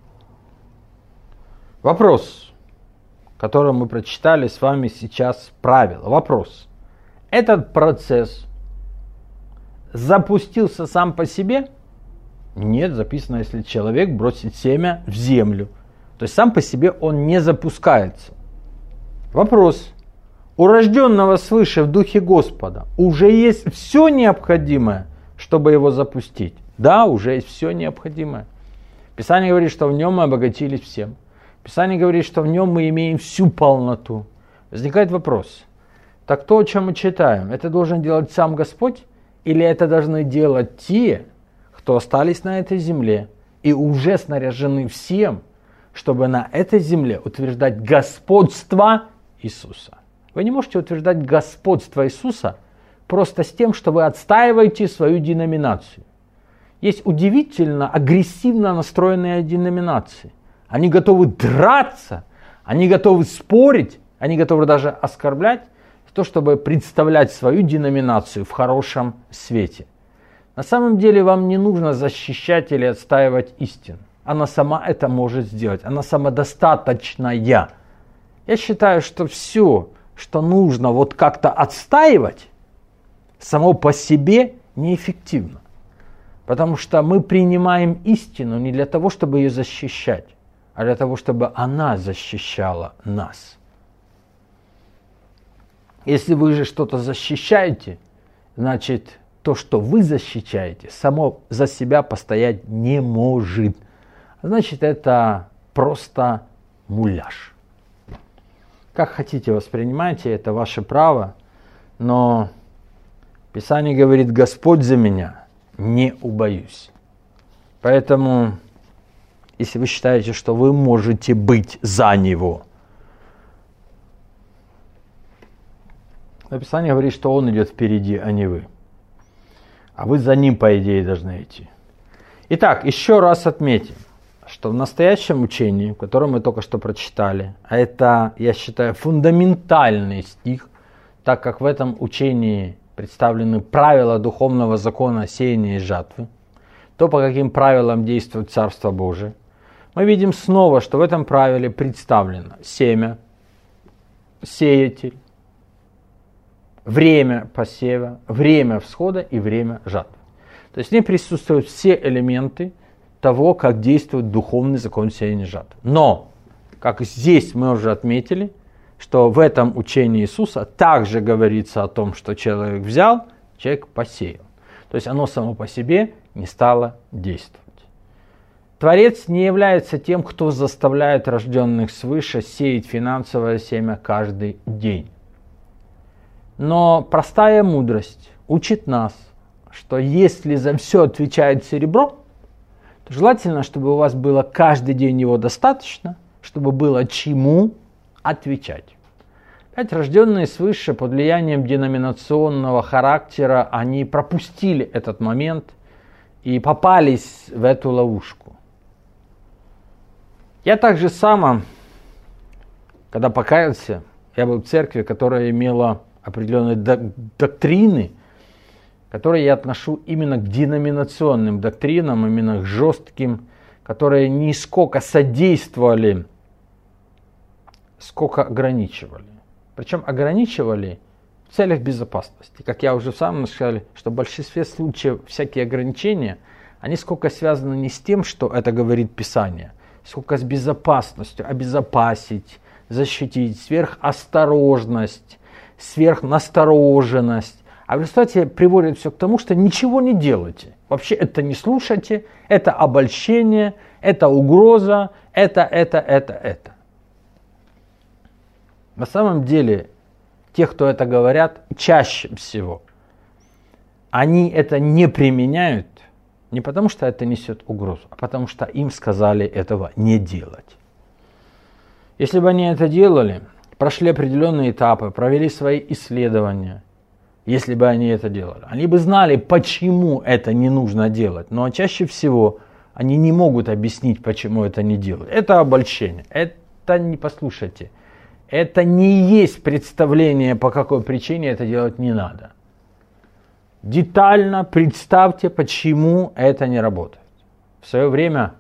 Вопрос, который мы прочитали с вами сейчас, правило. Вопрос. Этот процесс запустился сам по себе? Нет, записано, если человек бросит семя в землю. То есть сам по себе он не запускается. Вопрос. У рожденного свыше в Духе Господа уже есть все необходимое, чтобы его запустить? Да, уже есть все необходимое. Писание говорит, что в нем мы обогатились всем. Писание говорит, что в нем мы имеем всю полноту. Возникает вопрос. Так то, о чем мы читаем, это должен делать сам Господь? Или это должны делать те, кто остались на этой земле и уже снаряжены всем, чтобы на этой земле утверждать господство Иисуса? Вы не можете утверждать господство Иисуса просто с тем, что вы отстаиваете свою деноминацию. Есть удивительно агрессивно настроенные деноминации. Они готовы драться, они готовы спорить, они готовы даже оскорблять, то, чтобы представлять свою деноминацию в хорошем свете. На самом деле вам не нужно защищать или отстаивать истину. Она сама это может сделать, она самодостаточная. Я считаю, что все, что нужно вот как-то отстаивать, само по себе неэффективно. Потому что мы принимаем истину не для того, чтобы ее защищать, а для того, чтобы она защищала нас. Если вы же что-то защищаете, значит, то, что вы защищаете, само за себя постоять не может. Значит, это просто муляж. Как хотите воспринимайте, это ваше право, но Писание говорит: Господь за меня, не убоюсь. Поэтому, если вы считаете, что вы можете быть за Него, Писание говорит, что Он идет впереди, а не вы. а вы за ним, по идее, должны идти. Итак, еще раз отметим, что в настоящем учении, которое мы только что прочитали, а это, я считаю, фундаментальный стих, так как в этом учении представлены правила духовного закона сеяния и жатвы, то, по каким правилам действует Царство Божие, мы видим снова, что в этом правиле представлено семя, сеятель, время посева, время всхода и время жатвы. То есть в ней присутствуют все элементы того, как действует духовный закон сеяния и жатвы. Но, как здесь мы уже отметили, что в этом учении Иисуса также говорится о том, что человек взял, человек посеял. То есть оно само по себе не стало действовать. Творец не является тем, кто заставляет рожденных свыше сеять финансовое семя каждый день. Но простая мудрость учит нас, что если за все отвечает серебро, то желательно, чтобы у вас было каждый день его достаточно, чтобы было чему отвечать. Опять рожденные свыше под влиянием деноминационного характера, они пропустили этот момент и попались в эту ловушку. Я также сам, когда покаялся, я был в церкви, которая имела определенные доктрины, которые я отношу именно к деноминационным доктринам, именно к жестким, которые не сколько содействовали, сколько ограничивали. Причем ограничивали в целях безопасности. Как я уже в самом начале, что в большинстве случаев всякие ограничения, они сколько связаны не с тем, что это говорит Писание, сколько с безопасностью, обезопасить, защитить, сверхосторожность, сверхнастороженность. А в результате приводит все к тому, что ничего не делайте. Вообще это не слушайте, это обольщение, это угроза, это. На самом деле, те, кто это говорят, чаще всего, они это не применяют не потому, что это несет угрозу, а потому что им сказали этого не делать. Если бы они это делали, прошли определенные этапы, провели свои исследования, если бы они это делали, они бы знали, почему это не нужно делать, но чаще всего они не могут объяснить, почему это не делают. Это обольщение, это не послушайте, это не есть представление, по какой причине это делать не надо. Детально представьте, почему это не работает. В свое время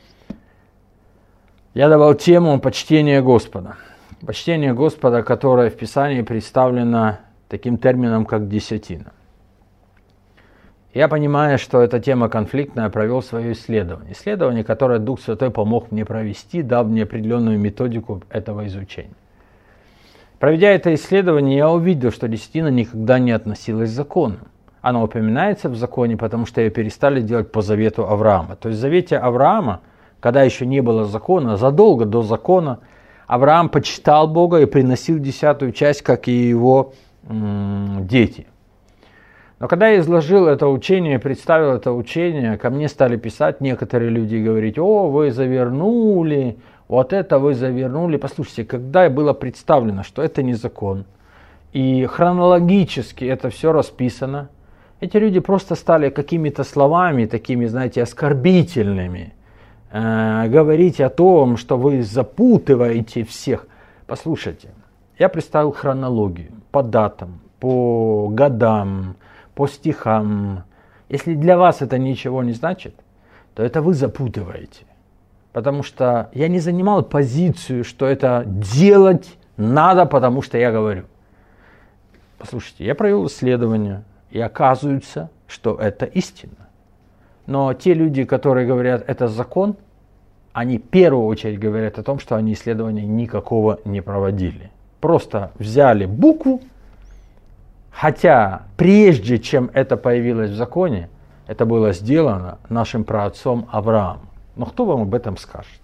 я давал тему почтения Господа. Почтение Господа, которое в Писании представлено таким термином, как десятина. Я, понимая, что эта тема конфликтная, провел свое исследование. Исследование, которое Дух Святой помог мне провести, дав мне определенную методику этого изучения. Проведя это исследование, я увидел, что десятина никогда не относилась к закону. Она упоминается в законе, потому что ее перестали делать по завету Авраама. То есть в завете Авраама, когда еще не было закона, задолго до закона, Авраам почитал Бога и приносил 10-ю часть, как и его дети. Но когда я изложил это учение, представил это учение, ко мне стали писать некоторые люди и говорить: о, вы завернули, вот это вы завернули. Послушайте, когда было представлено, что это не закон, и хронологически это все расписано, эти люди просто стали какими-то словами, такими, знаете, оскорбительными, говорить о том, что вы запутываете всех. Послушайте, я представил хронологию по датам, по годам, по стихам. Если для вас это ничего не значит, то это вы запутываете. Потому что я не занимал позицию, что это делать надо, потому что я говорю. Послушайте, я провел исследование, и оказывается, что это истина. Но те люди, которые говорят, это закон, они в первую очередь говорят о том, что они исследования никакого не проводили. Просто взяли букву, хотя прежде чем это появилось в законе, это было сделано нашим праотцом Авраамом. Но кто вам об этом скажет?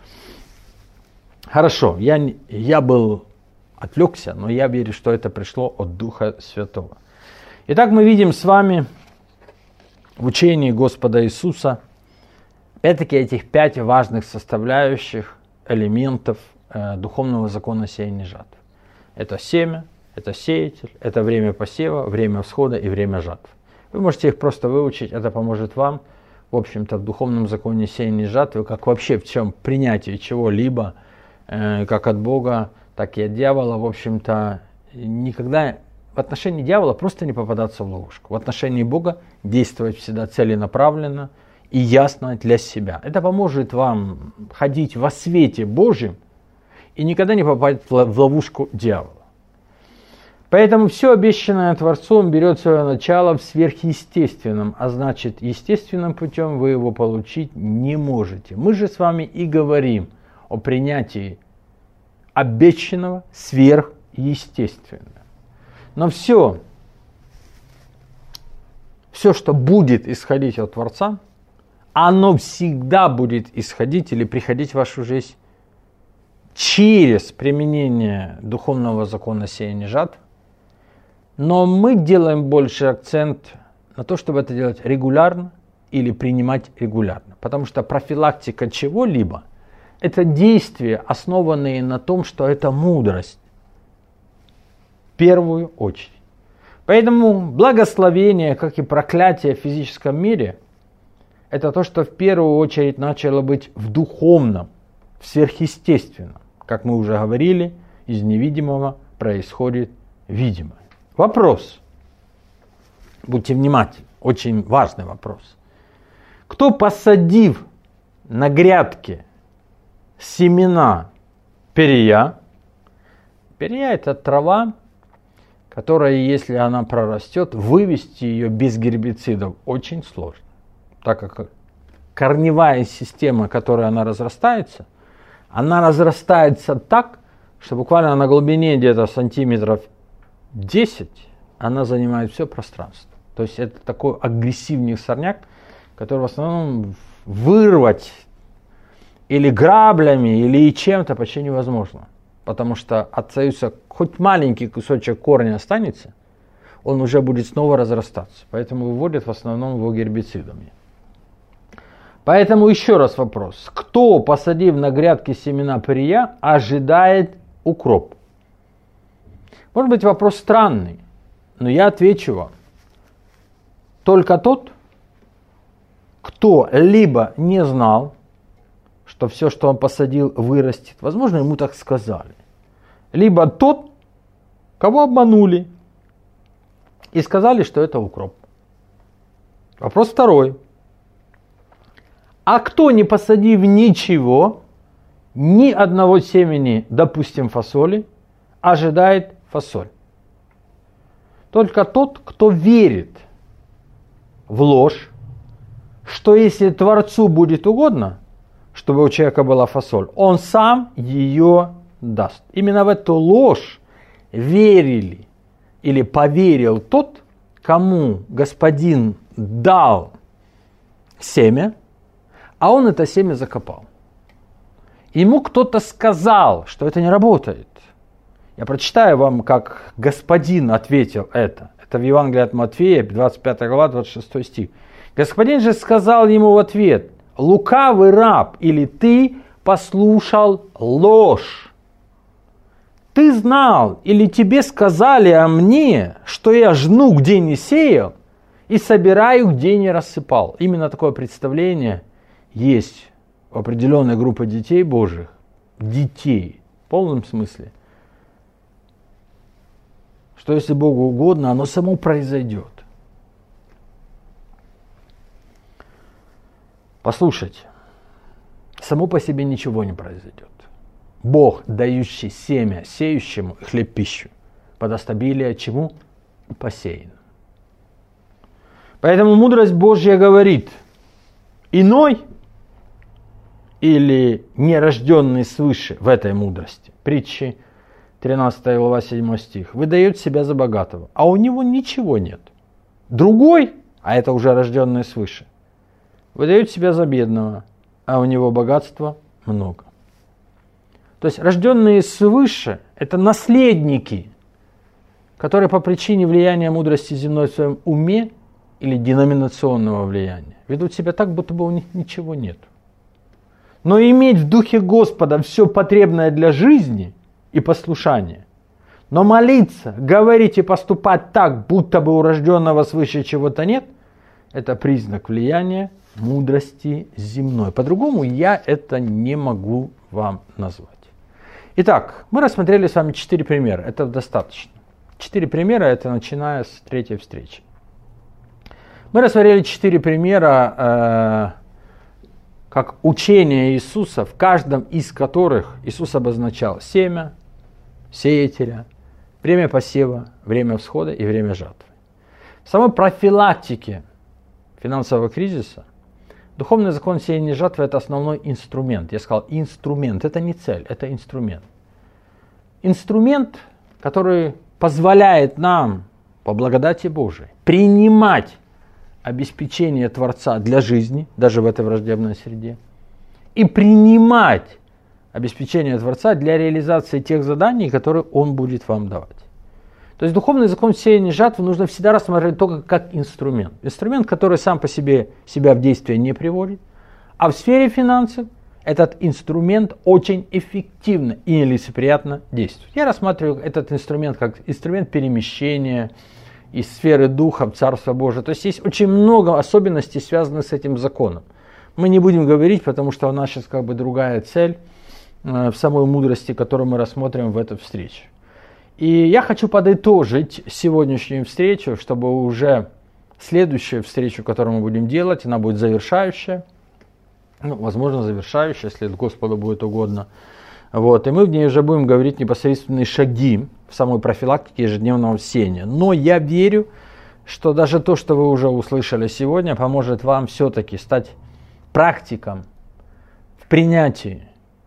Хорошо, я был отвлекся, но я верю, что это пришло от Духа Святого. Итак, мы видим с вами в учении Господа Иисуса опять-таки этих 5 важных составляющих элементов духовного закона сеяния и жатвы. Это семя, это сеятель, это время посева, время всхода и время жатвы. Вы можете их просто выучить, это поможет вам, в общем-то, в духовном законе сеяния и жатвы, как вообще в чем принятие чего-либо, как от Бога, так и от дьявола, в общем-то, никогда в отношении дьявола просто не попадаться в ловушку. В отношении Бога действовать всегда целенаправленно и ясно для себя. Это поможет вам ходить во свете Божьем и никогда не попасть в ловушку дьявола. Поэтому все обещанное Творцом берет свое начало в сверхъестественном, а значит, естественным путем вы его получить не можете. Мы же с вами и говорим о принятии обещанного сверхъестественно. Но все, что будет исходить от Творца, оно всегда будет исходить или приходить в вашу жизнь через применение духовного закона сеяния жатв. Но мы делаем больше акцент на то, чтобы это делать регулярно или принимать регулярно. Потому что профилактика чего-либо – это действия, основанные на том, что это мудрость. В первую очередь. Поэтому благословение, как и проклятие в физическом мире, это то, что в первую очередь начало быть в духовном, в сверхъестественном. Как мы уже говорили, из невидимого происходит видимое. Вопрос. Будьте внимательны, очень важный вопрос. Кто, посадив на грядке семена перья, перья – это трава, которая, если она прорастет, вывести ее без гербицидов очень сложно. Так как корневая система, которой она разрастается так, что буквально на глубине где-то сантиметров 10 она занимает все пространство. То есть это такой агрессивный сорняк, который в основном вырвать или граблями, или чем-то почти невозможно. Потому что от союза хоть маленький кусочек корня останется, он уже будет снова разрастаться. Поэтому выводят в основном его гербицидами. Поэтому еще раз вопрос. Кто, посадив на грядке семена перья, ожидает укроп? Может быть, вопрос странный, но я отвечу вам. Только тот, кто либо не знал, что все, что он посадил, вырастет. Возможно, ему так сказали. Либо тот, кого обманули и сказали, что это укроп. Вопрос второй. А кто, не посадив ничего, ни одного семени, допустим, фасоли, ожидает фасоль? Только тот, кто верит в ложь, что если Творцу будет угодно, чтобы у человека была фасоль, он сам ее даст. Именно в эту ложь верили или поверил тот, кому Господин дал семя, а он это семя закопал. Ему кто-то сказал, что это не работает. Я прочитаю вам, как Господин ответил это. Это в Евангелии от Матфея, 25 глава, 26 стих. Господин же сказал ему в ответ: лукавый раб, или ты послушал ложь? Ты знал, или тебе сказали о мне, что я жну, где не сеял, и собираю, где не рассыпал? Именно такое представление есть у определенной группы детей Божьих, детей, в полном смысле, что если Богу угодно, оно само произойдет. Послушайте, само по себе ничего не произойдет. Бог, дающий семя сеющему и хлеб пищу, подаст обилие чему? Посеянному. Поэтому мудрость Божья говорит: иной или нерожденный свыше в этой мудрости, притчи 13 глава 7 стих, выдает себя за богатого, а у него ничего нет. Другой, а это уже рожденный свыше, выдает себя за бедного, а у него богатства много. То есть рожденные свыше – это наследники, которые по причине влияния мудрости земной в своем уме или деноминационного влияния ведут себя так, будто бы у них ничего нет. Но иметь в духе Господа все потребное для жизни и послушания Но молиться, говорить и поступать так, будто бы у рожденного свыше чего-то нет, это признак влияния мудрости земной. По-другому я это не могу вам назвать. Итак, мы рассмотрели с вами 4 примера. Это достаточно. 4 примера, это начиная с 3-й встречи. Мы рассмотрели 4 примера, как учение Иисуса, в каждом из которых Иисус обозначал семя, сеятеля, время посева, время всхода и время жатвы. В самой профилактике финансового кризиса духовный закон сеяния и жатвы – это основной инструмент. Я сказал инструмент, это не цель, это инструмент. Инструмент, который позволяет нам, по благодати Божией, принимать обеспечение Творца для жизни, даже в этой враждебной среде, и принимать обеспечение Творца для реализации тех заданий, которые Он будет вам давать. То есть духовный закон сеяния и жатвы нужно всегда рассматривать только как инструмент. Инструмент, который сам по себе себя в действие не приводит. А в сфере финансов этот инструмент очень эффективно и нелицеприятно действует. Я рассматриваю этот инструмент как инструмент перемещения из сферы духа в Царство Божие. То есть есть очень много особенностей, связанных с этим законом. Мы не будем говорить, потому что у нас сейчас как бы другая цель в самой мудрости, которую мы рассмотрим в этой встрече. И я хочу подытожить сегодняшнюю встречу, чтобы уже следующую встречу, которую мы будем делать, она будет завершающая. Возможно, завершающая, если это Господу будет угодно. Вот. И мы в ней уже будем говорить непосредственные шаги в самой профилактике ежедневного сеяния. Но я верю, что даже то, что вы уже услышали сегодня, поможет вам все-таки стать практиком в принятии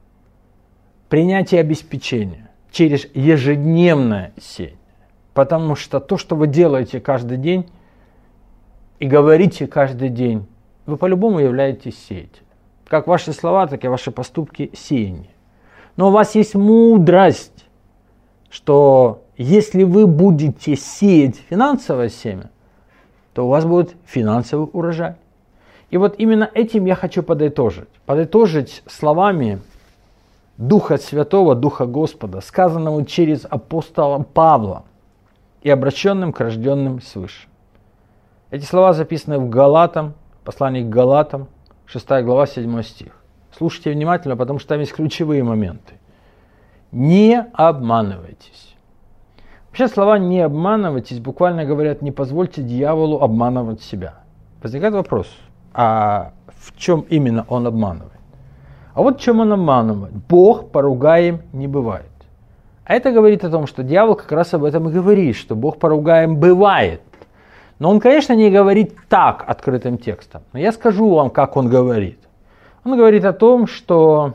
обеспечения через ежедневное сеяние. Потому что то, что вы делаете каждый день и говорите каждый день, вы по-любому являетесь сеятелем. Как ваши слова, так и ваши поступки сеяние. Но у вас есть мудрость, что если вы будете сеять финансовое семя, то у вас будет финансовый урожай. И вот именно этим я хочу подытожить. Подытожить словами Духа Святого, Духа Господа, сказанного через апостола Павла и обращенным к рожденным свыше. Эти слова записаны в Галатам, послании к Галатам, 6 глава, 7 стих. Слушайте внимательно, потому что там есть ключевые моменты. Не обманывайтесь. Вообще слова «не обманывайтесь» буквально говорят «не позвольте дьяволу обманывать себя». Возникает вопрос, а в чем именно он обманывает? А вот в чем он обманывает. Бог поругаем не бывает. А это говорит о том, что дьявол как раз об этом и говорит, что Бог поругаем бывает. Но он, конечно, не говорит так открытым текстом. Но я скажу вам, как он говорит. Он говорит о том, что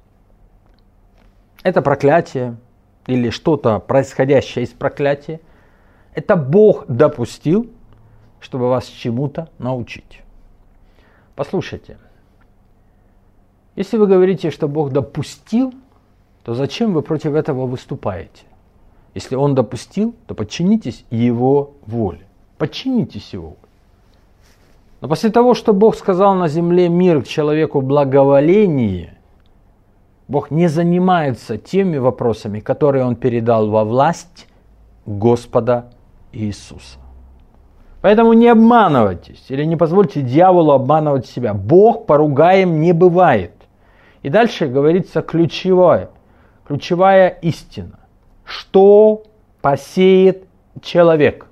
это проклятие или что-то происходящее из проклятия, это Бог допустил, чтобы вас чему-то научить. Послушайте, если вы говорите, что Бог допустил, то зачем вы против этого выступаете? Если Он допустил, то подчинитесь Его воле. Подчинитесь Его воле. Но после того, что Бог сказал на земле мир к человеку благоволение, Бог не занимается теми вопросами, которые Он передал во власть Господа Иисуса. Поэтому не обманывайтесь или не позвольте дьяволу обманывать себя. Бог поругаем не бывает. И дальше говорится ключевая истина. Что посеет человек,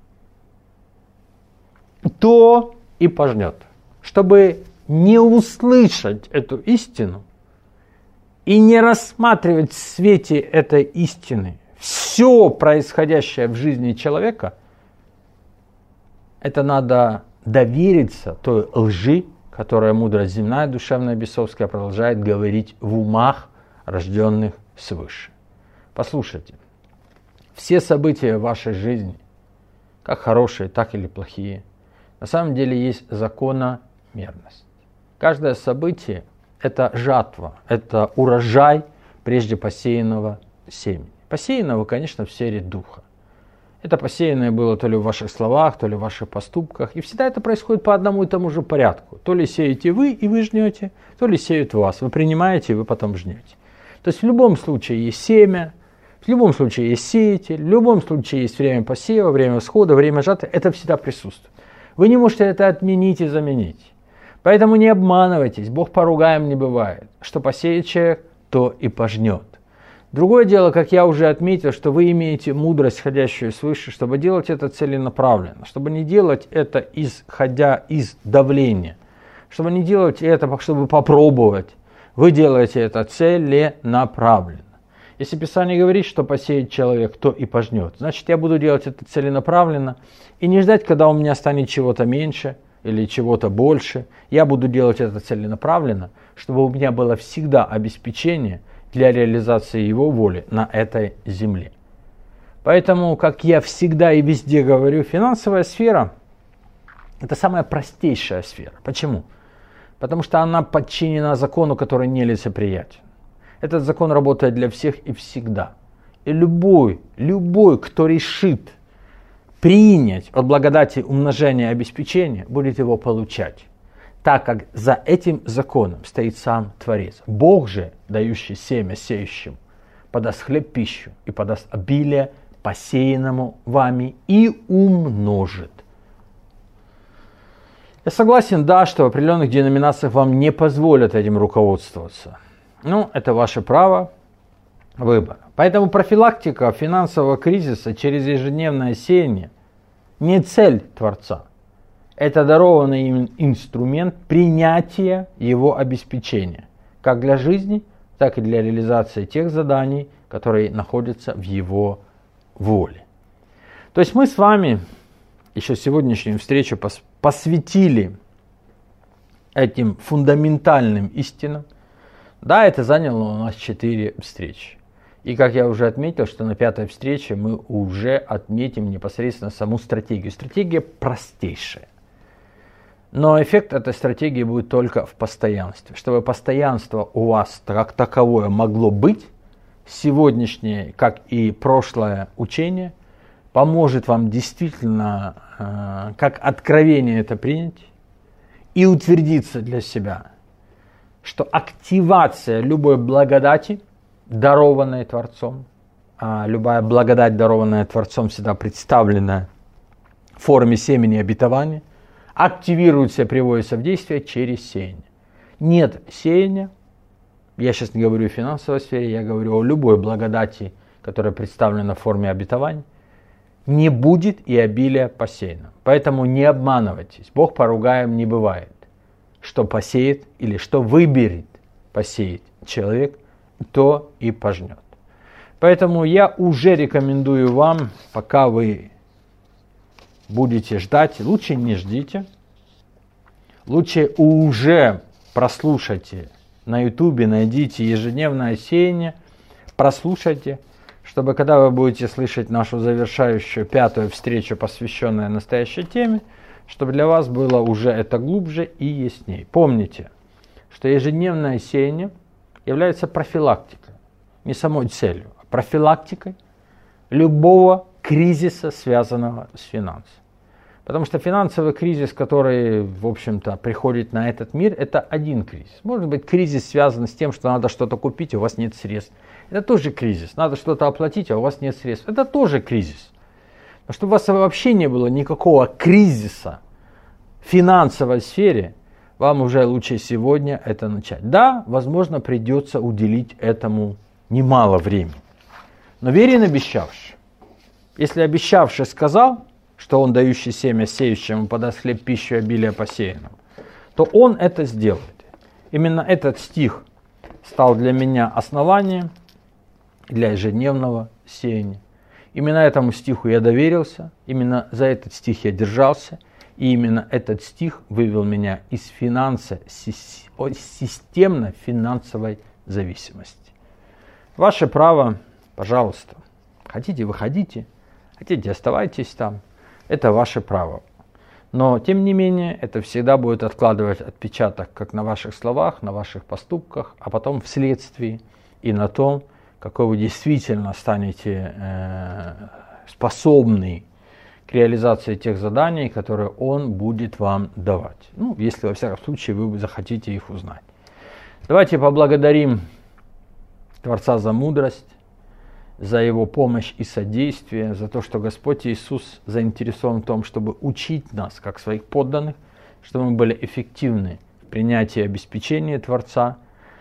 то и пожнет. Чтобы не услышать эту истину и не рассматривать в свете этой истины все происходящее в жизни человека, это надо довериться той лжи, которая мудрость земная, душевная, бесовская продолжает говорить в умах рожденных свыше. Послушайте, все события в вашей жизни, как хорошие, так или плохие, на самом деле есть закономерность. Каждое событие – это жатва, это урожай прежде посеянного семени. Посеянного, конечно, в сфере духа. Это посеянное было то ли в ваших словах, то ли в ваших поступках. И всегда это происходит по одному и тому же порядку. То ли сеете вы, и вы жнете, то ли сеют вас. Вы принимаете, и вы потом жнете. То есть в любом случае есть семя, В любом случае есть сеятель, в любом случае есть время посева, время всхода, время жатвы. Это всегда присутствует. Вы не можете это отменить и заменить. Поэтому не обманывайтесь, Бог поругаем не бывает. Что посеет человек, то и пожнет. Другое дело, как я уже отметил, что вы имеете мудрость, исходящую свыше, чтобы делать это целенаправленно, чтобы не делать это исходя из давления, чтобы не делать это, чтобы попробовать. Вы делаете это целенаправленно. Если Писание говорит, что посеет человек, то и пожнет, значит, я буду делать это целенаправленно и не ждать, когда у меня станет чего-то меньше или чего-то больше. Я буду делать это целенаправленно, чтобы у меня было всегда обеспечение для реализации Его воли на этой земле. Поэтому, как я всегда и везде говорю, финансовая сфера – это самая простейшая сфера. Почему? Потому что она подчинена закону, который нелицеприятен. Этот закон работает для всех и всегда. И любой, кто решит принять от благодати умножения и обеспечения, будет его получать. Так как за этим законом стоит сам Творец. Бог же, дающий семя сеющим, подаст хлеб пищу и подаст обилие посеянному вами и умножит. Я согласен, да, что в определенных деноминациях вам не позволят этим руководствоваться. Ну, это ваше право выбора. Поэтому профилактика финансового кризиса через ежедневное сеяние не цель Творца. Это дарованный им инструмент принятия его обеспечения, как для жизни, так и для реализации тех заданий, которые находятся в его воле. То есть мы с вами еще сегодняшнюю встречу посвятили этим фундаментальным истинам. Да, это заняло у нас 4 встречи. И как я уже отметил, что на 5-й встрече мы уже отметим непосредственно саму стратегию. Стратегия простейшая. Но эффект этой стратегии будет только в постоянстве. Чтобы постоянство у вас как таковое могло быть, сегодняшнее, как и прошлое учение, поможет вам действительно, как откровение это принять и утвердиться для себя, что активация любой благодати, дарованной Творцом, а любая благодать, дарованная Творцом, всегда представлена в форме семени обетования, активируется, приводится в действие через сеяние. Нет сеяния, я сейчас не говорю о финансовой сфере, я говорю о любой благодати, которая представлена в форме обетования, не будет и обилия посеяно. Поэтому не обманывайтесь, Бог поругаем не бывает. Что посеет или что выберет посеять человек, то и пожнет. Поэтому я уже рекомендую вам, пока вы будете ждать, лучше не ждите, лучше уже прослушайте на ютубе, найдите ежедневное сеяние, прослушайте, чтобы когда вы будете слышать нашу завершающую 5-ю встречу, посвященную настоящей теме, чтобы для вас было уже это глубже и яснее. Помните, что ежедневное сеяние является профилактикой, не самой целью, а профилактикой любого кризиса, связанного с финансами. Потому что финансовый кризис, который, в общем-то, приходит на этот мир, это один кризис. Может быть, кризис связан с тем, что надо что-то купить, а у вас нет средств. Это тоже кризис. Надо что-то оплатить, а у вас нет средств. Это тоже кризис. Но чтобы у вас вообще не было никакого кризиса в финансовой сфере, вам уже лучше сегодня это начать. Да, возможно, придется уделить этому немало времени. Но верен обещавший. Если обещавший сказал, что он, дающий семя сеющему, подаст хлеб, пищу и обилие посеянному, то он это сделает. Именно этот стих стал для меня основанием для ежедневного сеяния. Именно этому стиху я доверился, именно за этот стих я держался, и именно этот стих вывел меня из системно-финансовой зависимости. Ваше право, пожалуйста. Хотите, выходите, хотите, оставайтесь там. Это ваше право. Но, тем не менее, это всегда будет откладывать отпечаток как на ваших словах, на ваших поступках, а потом вследствие и на том, какой вы действительно станете способны к реализации тех заданий, которые он будет вам давать. Ну, если, во всяком случае, вы захотите их узнать. Давайте поблагодарим Творца за мудрость, за Его помощь и содействие, за то, что Господь Иисус заинтересован в том, чтобы учить нас, как своих подданных, чтобы мы были эффективны в принятии и обеспечении Творца,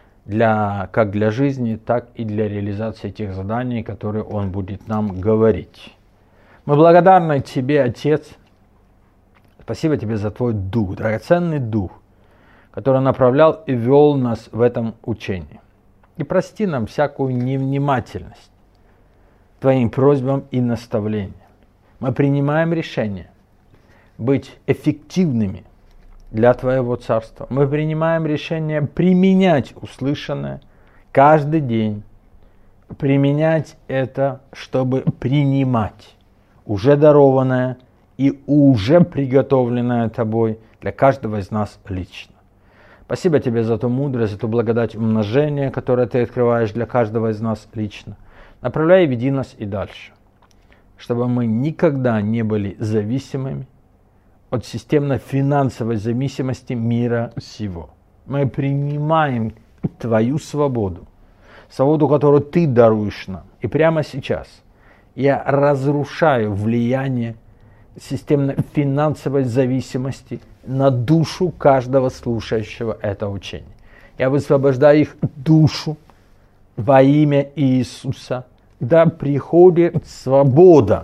как для жизни, так и для реализации тех заданий, которые Он будет нам говорить. Мы благодарны Тебе, Отец. Спасибо Тебе за Твой Дух, драгоценный Дух, который направлял и вел нас в этом учении. И прости нам всякую невнимательность Твоим просьбам и наставлениям. Мы принимаем решение быть эффективными для Твоего Царства. Мы принимаем решение применять услышанное каждый день. Применять это, чтобы принимать уже дарованное и уже приготовленное Тобой для каждого из нас лично. Спасибо Тебе за ту мудрость, за ту благодать умножения, которое Ты открываешь для каждого из нас лично. Направляй и веди нас и дальше, чтобы мы никогда не были зависимыми от системно-финансовой зависимости мира сего. Мы принимаем Твою свободу, свободу, которую Ты даруешь нам. И прямо сейчас я разрушаю влияние системно-финансовой зависимости на душу каждого слушающего это учение. Я высвобождаю их душу во имя Иисуса. Да приходит свобода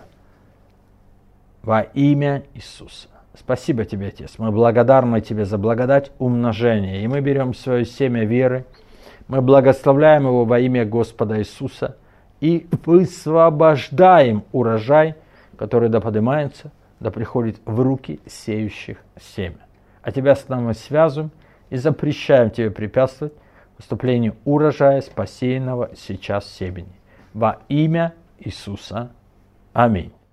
во имя Иисуса. Спасибо Тебе, Отец. Мы благодарны Тебе за благодать умножения. И мы берем свое семя веры, мы благословляем его во имя Господа Иисуса и высвобождаем урожай, который да поднимается, да приходит в руки сеющих семя. А Тебя с нами связываем и запрещаем Тебе препятствовать поступлению урожая с посеянного сейчас семени. Во имя Иисуса. Аминь.